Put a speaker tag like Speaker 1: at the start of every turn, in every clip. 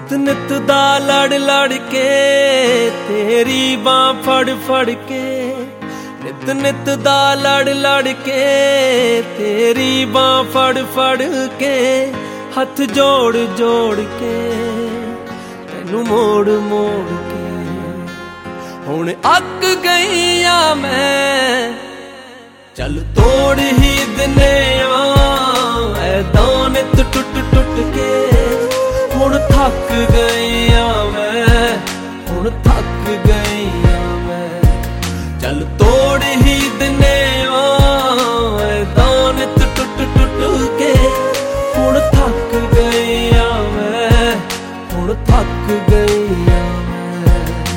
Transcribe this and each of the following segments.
Speaker 1: ਨਿਤ ਨਿਤ ਦਾ ਲੜ ਲੜ ਕੇ ਤੇਰੀ ਬਾਂਹ ਫੜ ਫੜ ਕੇ, ਨਿਤ ਨਿਤ ਦਾ ਲੜ ਲੜ ਕੇ ਤੇਰੀ ਬਾਂਹ ਫੜ ਫੜ ਕੇ, ਹੱਥ ਜੋੜ ਜੋੜ ਕੇ ਤੈਨੂੰ ਮੋੜ ਮੋੜ ਕੇ। ਹੁਣ ਅੱਕ ਗਈ ਆ ਮੈਂ, ਚੱਲ ਤੋੜ ਹੀ ਦਿਨੇ ਆ ਐਦਾਂ ਨਿਤ ਟੁੱਟ ਟੁੱਟ ਕੇ। ਹੁਣ ਥੱਕ ਗਈ ਆ ਮੈਂ, ਹੁਣ ਥੱਕ ਗਈ ਆ ਮੈਂ, ਚੱਲ ਤੋੜ ਹੀ ਦਿਨੇ ਆ ਐਦਾਂ ਨਿਤ ਟੁੱਟ ਟੁੱਟ ਕੇ। ਹੁਣ ਥੱਕ ਗਈ ਆ ਮੈਂ, ਹੁਣ ਥੱਕ ਗਈ ਆ ਮੈਂ।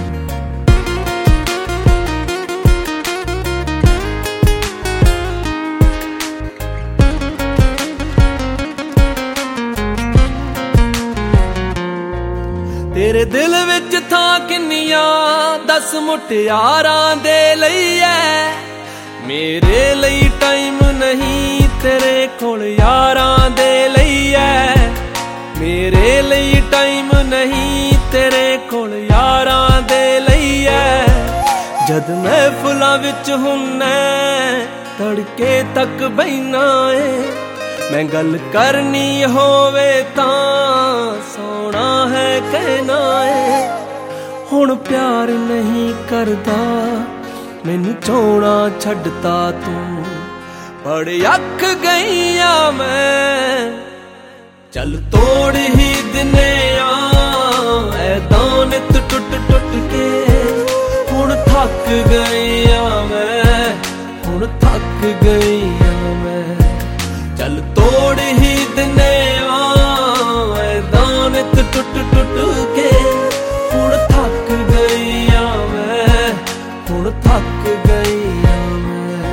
Speaker 1: ਤੇਰੇ ਦਿਲ ਵਿੱਚ ਥਾਂ ਕਿੰਨੀਆਂ ਦੱਸ ਮੁਟਿਆਰਾਂ ਦੇ ਲਈ ਐ, ਮੇਰੇ ਲਈ ਟਾਈਮ ਨਹੀਂ ਤੇਰੇ ਕੋਲ ਯਾਰਾਂ ਦੇ ਲਈ ਐ, ਮੇਰੇ ਲਈ ਟਾਈਮ ਨਹੀਂ ਤੇਰੇ ਕੋਲ ਯਾਰਾਂ ਦੇ ਲਈ ਐ। ਜਦ ਮਹਿਫਲਾਂ ਵਿੱਚ ਹੁੰਨਾ ਤੜਕੇ ਤੱਕ ਬਹਿਨਾ ਏ, ਮੈਂ ਗੱਲ ਕਰਨੀ ਹੋਵੇ ਤਾਂ ਸੋਹਣਾ ਹੈ ਕਹਿਣਾ ਏ। ਹੁਣ ਪਿਆਰ ਨਹੀਂ ਕਰਦਾ ਮੈਨੂੰ ਚਾਹੁਣਾ ਛੱਡਤਾ ਤੂੰ, ਬੜੇ ਅੱਕ ਗਈ ਆ ਮੈਂ, ਚੱਲ ਤੋੜ ਹੀ ਦਿਨੇ ਆ ਐਦਾਂ ਨਿਤ ਟੁੱਟ ਟੁੱਟ ਕੇ। ਹੁਣ ਥੱਕ ਗਈ ਆ ਮੈਂ, ਹੁਣ ਥੱਕ ਗਈ ਆ ਮੈਂ, ਚੱਲ ਤੋੜ ਹੀ ਦਿਨੇ ਆ ਐਦਾਂ ਨਿਤ ਟੁੱਟ ਟੁੱਟ ਕੇ। ਹੁਣ ਥੱਕ ਗਈ ਆ ਮੈਂ, ਹੁਣ ਥੱਕ ਗਈ ਆ ਮੈਂ।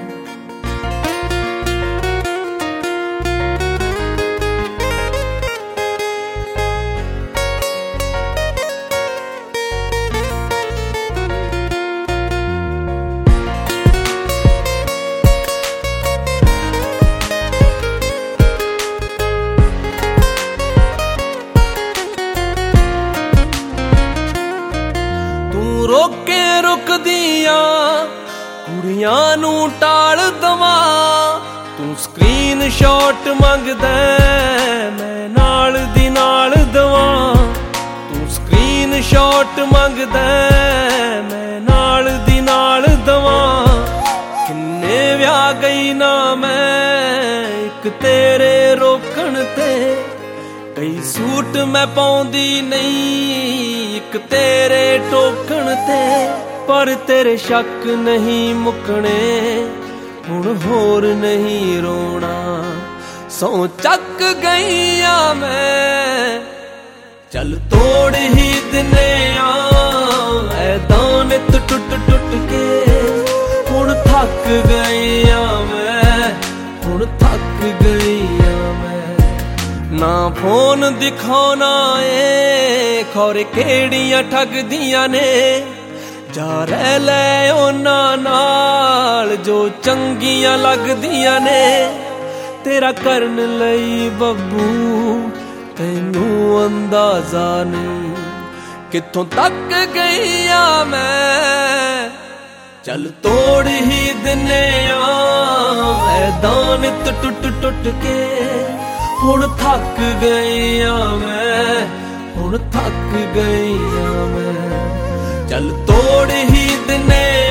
Speaker 1: ਰੋਕੇ ਰੁਕਦੀਆਂ ਕੁੜੀਆਂ ਨੂੰ ਟਾਲ ਦਵਾਂ, ਤੂੰ ਸਕਰੀਨ ਸ਼ਾਟ ਮੰਗਦਾ ਮੈਂ ਨਾਲ ਦੀ ਨਾਲ ਦਵਾਂ, ਤੂੰ ਸਕਰੀਨ ਸ਼ਾਟ ਮੰਗਦਾ ਮੈਂ ਨਾਲ ਦੀ ਨਾਲ ਦਵਾਂ। ਕਿੰਨੇ ਵਿਆਹ ਗਈ ਨਾ ਮੈਂ ਇੱਕ ਤੇਰੇ ਰੋਕਣ ਤੇ, ਕਈ ਸੂਟ ਮੈਂ ਪਾਉਂਦੀ ਨਹੀਂ ਇੱਕ ਤੇਰੇ ਟੋਕਣ ਤੇ। ਪਰ ਤੇਰੇ ਸ਼ੱਕ ਨਹੀਂ ਮੁੱਕਣੇ ਹੁਣ ਹੋਰ ਨਹੀਂ ਰੋਣਾ, ਸੌ ਚੱਕ ਗਈ ਆ ਮੈਂ, ਚੱਲ ਤੋੜ ਹੀ ਦਿਨੇ ਆ ਐਦਾਂ ਨਿਤ ਟੁੱਟ ਟੁੱਟ ਕੇ। ਹੁਣ ਥੱਕ ਗਈ ਆ ਮੈਂ, ਹੁਣ ਥੱਕ ਗਈ ਆ ਮੈਂ। ਨਾ ਫੋਨ ਦਿਖਾਉਣਾ ਏ ਖੌਰੇ ਕਿਹੜੀਆਂ ਠੱਗਦੀਆਂ ਨੇ, ਜਾ ਰਹਿ ਲੈ ਉਹਨਾਂ ਨਾਲ ਜੋ ਚੰਗੀਆਂ ਲੱਗਦੀਆਂ ਨੇ। ਤੇਰਾ ਕਰਨ ਲਈ ਬੱਬੂ ਤੈਨੂੰ ਅੰਦਾਜ਼ਾ ਨਹੀਂ ਕਿੱਥੋਂ ਤੱਕ ਗਈ ਆ ਮੈਂ, ਚੱਲ ਤੋੜ ਹੀ ਦਿਨੇ ਆ ਐਦਾਂ ਨਿਤ ਟੁੱਟ ਟੁੱਟ ਕੇ। ਹੁਣ ਥੱਕ ਗਈ ਆ ਮੈਂ, ਹੁਣ ਥੱਕ ਗਈ ਆ ਮੈਂ, ਚੱਲ ਤੋੜ ਹੀ ਦਿਨੇ